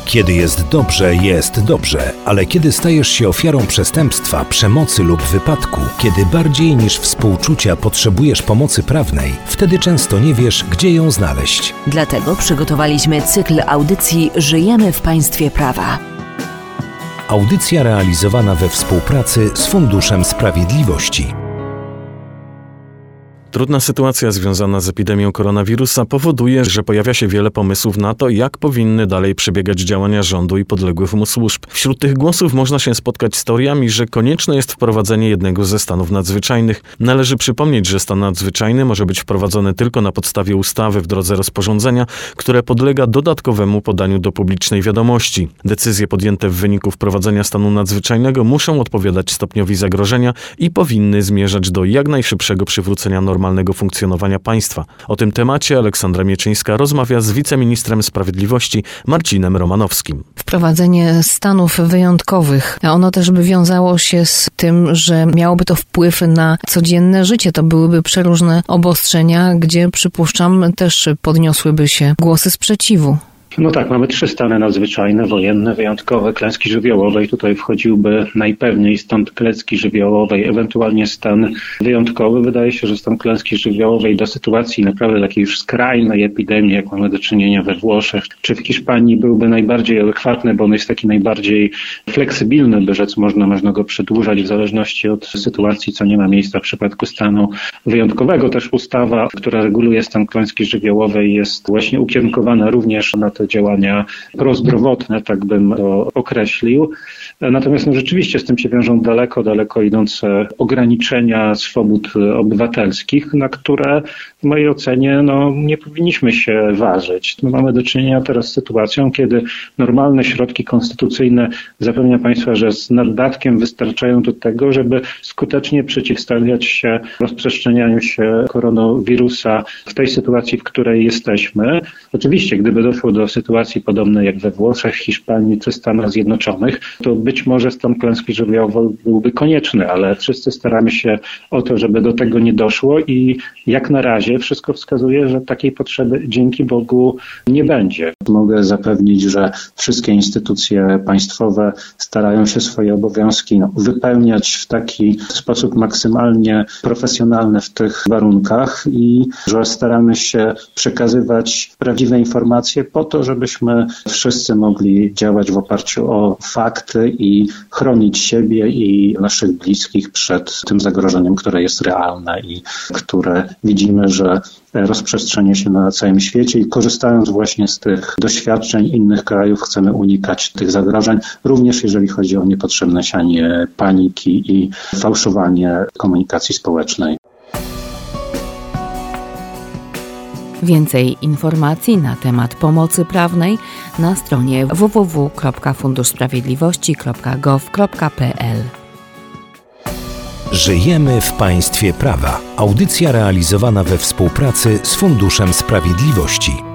Kiedy jest dobrze, ale kiedy stajesz się ofiarą przestępstwa, przemocy lub wypadku, kiedy bardziej niż współczucia potrzebujesz pomocy prawnej, wtedy często nie wiesz, gdzie ją znaleźć. Dlatego przygotowaliśmy cykl audycji Żyjemy w państwie prawa. Audycja realizowana we współpracy z Funduszem Sprawiedliwości. Trudna sytuacja związana z epidemią koronawirusa powoduje, że pojawia się wiele pomysłów na to, jak powinny dalej przebiegać działania rządu i podległych mu służb. Wśród tych głosów można się spotkać z teoriami, że konieczne jest wprowadzenie jednego ze stanów nadzwyczajnych. Należy przypomnieć, że stan nadzwyczajny może być wprowadzony tylko na podstawie ustawy w drodze rozporządzenia, które podlega dodatkowemu podaniu do publicznej wiadomości. Decyzje podjęte w wyniku wprowadzenia stanu nadzwyczajnego muszą odpowiadać stopniowi zagrożenia i powinny zmierzać do jak najszybszego przywrócenia normalnego funkcjonowania państwa. O tym temacie Aleksandra Mieczyńska rozmawia z wiceministrem sprawiedliwości Marcinem Romanowskim. Wprowadzenie stanów wyjątkowych, a ono też by wiązało się z tym, że miałoby to wpływ na codzienne życie. To byłyby przeróżne obostrzenia, gdzie przypuszczam też podniosłyby się głosy sprzeciwu. No tak, mamy 3 stany nadzwyczajne, wojenne, wyjątkowe, klęski żywiołowej. Tutaj wchodziłby najpewniej stan klęski żywiołowej, ewentualnie stan wyjątkowy. Wydaje się, że stan klęski żywiołowej do sytuacji naprawdę takiej już skrajnej epidemii, jak mamy do czynienia we Włoszech czy w Hiszpanii, byłby najbardziej adekwatny, bo on jest taki najbardziej fleksybilny, by rzec można go przedłużać w zależności od sytuacji, co nie ma miejsca w przypadku stanu wyjątkowego. Też ustawa, która reguluje stan klęski żywiołowej, jest właśnie ukierunkowana również na te działania prozdrowotne, tak bym to określił. Natomiast rzeczywiście z tym się wiążą daleko idące ograniczenia swobód obywatelskich, na które w mojej ocenie nie powinniśmy się ważyć. Mamy do czynienia teraz z sytuacją, kiedy normalne środki konstytucyjne, zapewniam Państwa, że z naddatkiem wystarczają do tego, żeby skutecznie przeciwstawiać się rozprzestrzenianiu się koronawirusa w tej sytuacji, w której jesteśmy. Oczywiście, gdyby doszło do sytuacji podobnej jak we Włoszech, Hiszpanii czy Stanach Zjednoczonych, to być może stan klęski żywiołowej byłby konieczny, ale wszyscy staramy się o to, żeby do tego nie doszło i jak na razie wszystko wskazuje, że takiej potrzeby dzięki Bogu nie będzie. Mogę zapewnić, że wszystkie instytucje państwowe starają się swoje obowiązki wypełniać w taki sposób maksymalnie profesjonalny w tych warunkach i że staramy się przekazywać prawdziwe informacje po to, żebyśmy wszyscy mogli działać w oparciu o fakty i chronić siebie i naszych bliskich przed tym zagrożeniem, które jest realne i które widzimy, że rozprzestrzenia się na całym świecie i korzystając właśnie z tych doświadczeń innych krajów chcemy unikać tych zagrożeń, również jeżeli chodzi o niepotrzebne sianie paniki i fałszowanie komunikacji społecznej. Więcej informacji na temat pomocy prawnej na stronie www.funduszsprawiedliwości.gov.pl. Żyjemy w państwie prawa. Audycja realizowana we współpracy z Funduszem Sprawiedliwości.